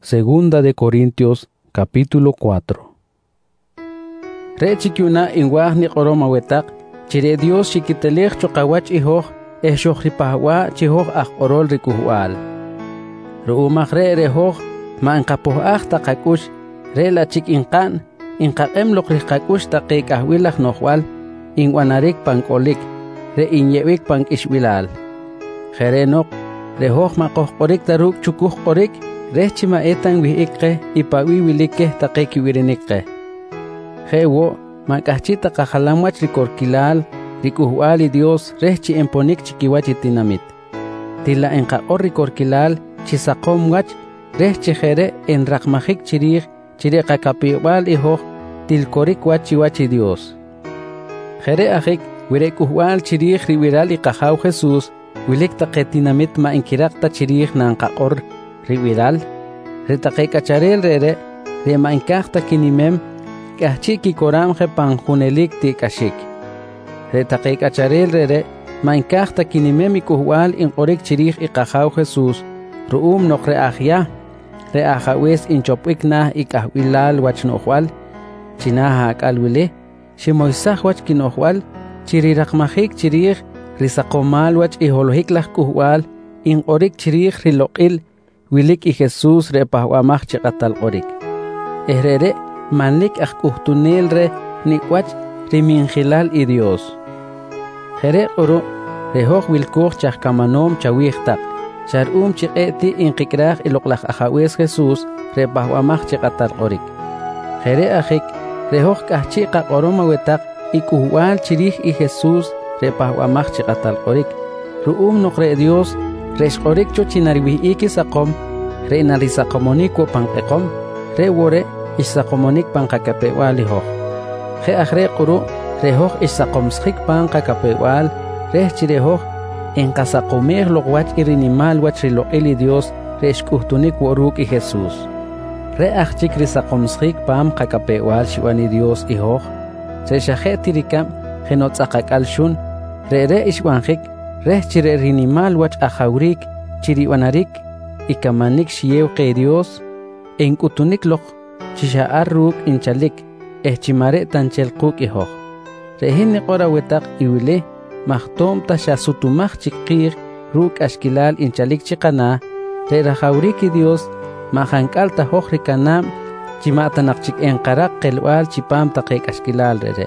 Segunda de Corintios, capítulo 4. Rechikyuna inwahni qoroma wetak, chire Dios shikitelech chokawach ihoj, shohripahwa chihoj qorol rikuhual. Ruumach rehoj, ma inqapoh taqakush, la chik inqan, inqaqem loqrikakush taqik ahwilach nohwal, inwanarik pankolik, inyewik pankishwilal. Jerenok, rehoj maqoh qorik taruk chukuh qorik, Rechima etan wihikre ipawi wilike taqeki wirenikre. Jewo makachita kahalamwach rikorkilal rikuhuali Dios rechi emponik chikiwachi tinamit. Tila enqaqor rikorkilal chisaqomwach rechi jere en rakmajik chirij chire qakapiwal ihoj tilkorik wachi Dios. Jere ajik wirekuhual chirij riwiral iqajaw Jesús wilik taqetinamit ma enkirakta chirij nanqaqor riwiral, retaqekacharel rere, remainkachta kinimem, kahchiki koramje panjunelik tikashik. Retaqekacharel rere, mainkachta kinimem ikuhual inqorik chirij iqajaw Jesús, ruum nok reajya, reajawes inchopik nah ikahwilal wachnohwal, chinaha akalwile, shimoisaj wach kinohwal, chirirakmajik chirij, risakomal wach iholohik lah kuhual, inqorik chirij riloqil, wilik y Jesús repahwamach chiqatal qorik. Ehrere manlik uhtunel re nikwach riminjilal y Dios. Jere oro rehoj wilkoch chahkamanom chawichtak. Sharum chiqeti inqikraj iloqlaj ajawes Jesús repahwamach chiqatal qorik. Jere ajik rehoj kahchiqa qoroma wetak ikuhual chirij y Jesús repahwamach chiqatal qorik. Ruum nokre Dios Resh qorik chochinarwi iki saqom, re narisaqomonik wo panqeqom, re wore isaqomonik panqakapewal ihoj. Je ajre quru rehoj isaqomsjik panqakapewal, reh chirehoj enqasaqomej loqwach irinimal wach riloqili Dios resh kuhtunik woruk y Jesús. Re ajchik risaqomsjik panqakapewal shiwani Dios ihoj, se shaje tirikam genotzaqakal shun, re ishwanjik Reh chire rinimal wach ajawrik, chiriwanarik, ikamanik shiew que Dios, kutunik loq, chishaar ruk inchalik, chimare tanchelquk ihoj. Rehin niqora wetak iwile, mahtom tasha sutumach chikir, ruk ashkilal inchalik chikana, re rajawriki Dios, mahankal tahoj rikanam, chimatanak chik enqarak qelwal chipam taqek ashkilal rere.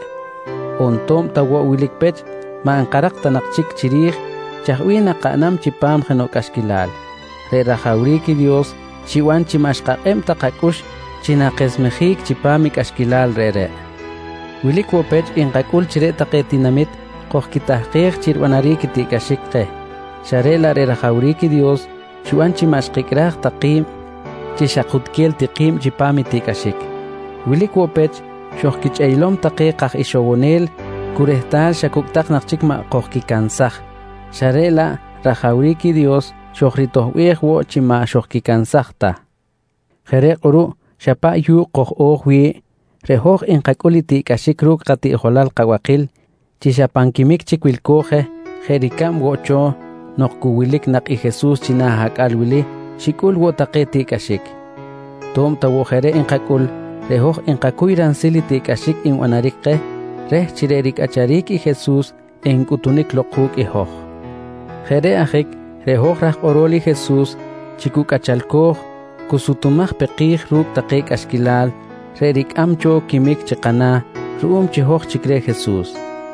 Ontom tawa wilik pech, ma anqarak tanak chik chirij, chahwina qanam chipam jenok ashkilal. Re rajawriki Dios, chiwan chimashqaqem taqakush, chinaqesmejik chipamik ashkilal rere. Wilik wopech inqakul chire taqetinamit, qohkitahqeq chirwanariki tikashikqe. Sharela re rajawriki Dios, chiwan chimashqikraj taqim, chishaqutkiel tiqim chipami tikashik. Wilik wopech, shohkichaylom taqeqaj ishowonel, kurehtal shakuktak naqchik ma qohkikansaj. Sharela rajawriki Dios shohritohwiej wo chima shohkikansajta. Jere quru shapa yu qohojwi rehoj inqakuli tikashik ruk qati'jolal qawaqil chishapankimik chikwilkoje jerikam wocho noqkuwilik naq y Jesús chinahakalwili shikul wo taqe tikashik. Tom tawo jere inqakul rehoj inqakuyransili tikashik inwanarikqe reh chirerik acharik y Jesús kutunik loquk ihoj. Jere ajik rehoj raj oroli Jesús chikuk achalkoj kusutumaj peqij ruk taqek ashkilal rerik amcho kimik chiqana ruum chihoj chikre Jesús.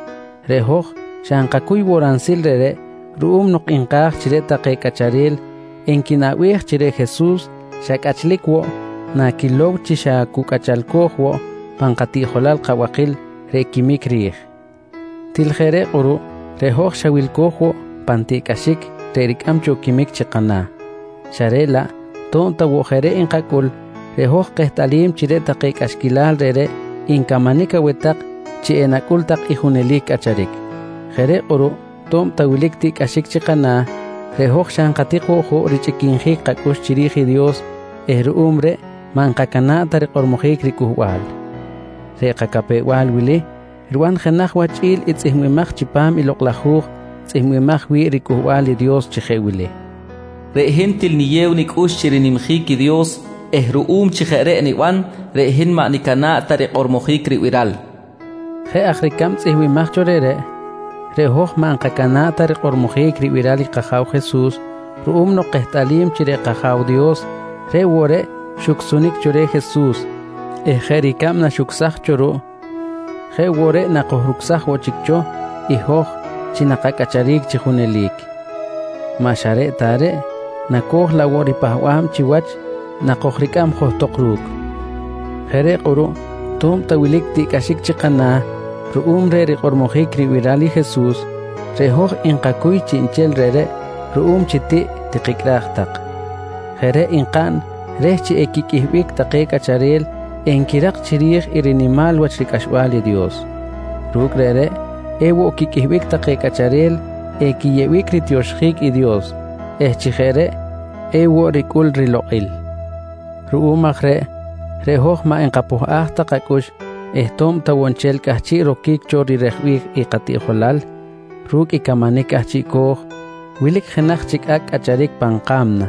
Rehoj shanqakuy woransil rere ruum nok inqaj chire taqek acharil enkinawej chire Jesús shakachlik wo nakilow chishakuk achalkoj wo panqati'jolal qawaqil rekimik rij. Tiljere quru rehoj shawilkoj wo pantikashik rerik amcho kimik chiqana. Sharela tonta wo jere inqakul rehoj qehtalim chire taqek ashkilal rere inkamanika wetak chienakul taq ijunelik acharik. Jere quru tonta wilik tikashik chiqana rehoj shanqatiqo jo richikinjik qakush chiriji Dios ruumre manqakanata riqormojik rikuhwal. Reqakapewal wili ruan jenaj wachil itzihmimaj chipam iloqlajuj tzihmimaj wi rikuhwal Dios chijewili. Rehentil niyewnik ushchirinimjiki Dios ru'um chijere niwan rehin ma nikana tariq ormojik riwiral. He akrikam tzihwi machorere. Rehoch man kakana tariq ormojik riwirali qajaw Jesús. Ru'um no qehtalim chire qajaw Dios. Re wore shuksunik chore Jesús. Jerikam na shuksach choro. He wore na kohruksach wochikcho. Ihoch chinaqakacharik chijunelik. Mashare tare na koh la wori pahwam chiwach na kohrikam hotokruk. Jere quru tum tawilik ti kashik chikana ru'um re riqormojik riwirali Jesús rehoch inqakuy chinchel rere ru'um chiti tiqikraqtaq. Jere inqan reh chi ekikihbik taqe kacharel enkiraq chirij irinimal wach rikashwali Dios. Ruk rere ewo kikihbik taqe kacharel ekiyewik ritioshjik i Dios. Chijere ewo rikul riloqil. Ru'umaj rehoch ma enqapuj taqakush tom tawonchel kahchi rokik chori rejwik i qati'jolal ruk ikamanik kahchi koj wilik jenaj chik'ak k'acharik panqamna.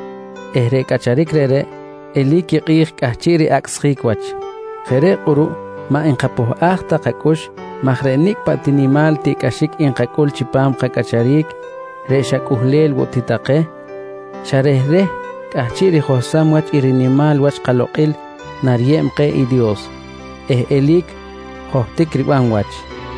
Re k'acharik rere elik yiq'ij kahchi ri'aksjik wach. Jere quru ma enqapuj taqakush majrenik patinimal tik'axik inqak'ul chipam qak'acharik re xak'ujlel wotitaqe xarejrej kahchi rijosam wach irinimal wach qaloq'il nariem qe i Dios. Elik jojtik riban wach.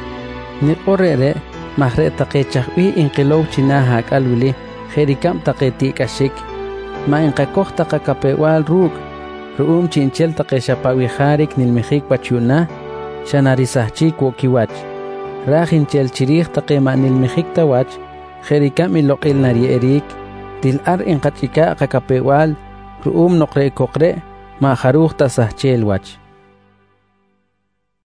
Niqorere majre taqe chajwi inqilow chinaha kalwili jerikam taqe tik'axik ma inqakoj taqakapewal ruk ru'um chinchel taqe xapawijarik nilmijik wachuna xanarisajchik wokiwach rajinchel chirij taqe ma nilmijik tawach jerikam iloq'il narierik til'ar inqachika qakapewal ru'um noqre kokre ma jaruj tasajchel wach.